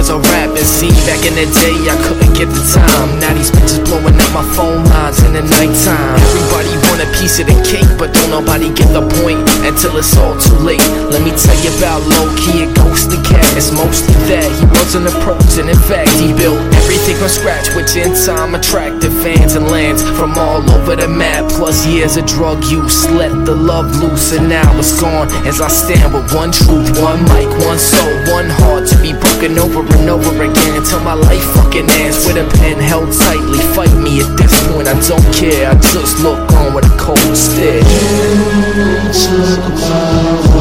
cause I rap and see. Back in the day I couldn't get the time. Now these bitches blowing up my phone lines in the nighttime. Everybody want a piece of the cake, but don't nobody get the point until it's all too late. Let me tell you about Low-Key, a ghostly cat. It's mostly that he wasn't a person. In fact, he built everything from scratch, which in time attracted fans and lands from all over the map. Plus years of drug use, let the love loose, and now it's gone. As I stand with one truth, one mic, one soul, one heart to be broken over and over again until my life fucking ends. With a pen held tightly, fight me at this point, I don't care. I just look on with a cold stare.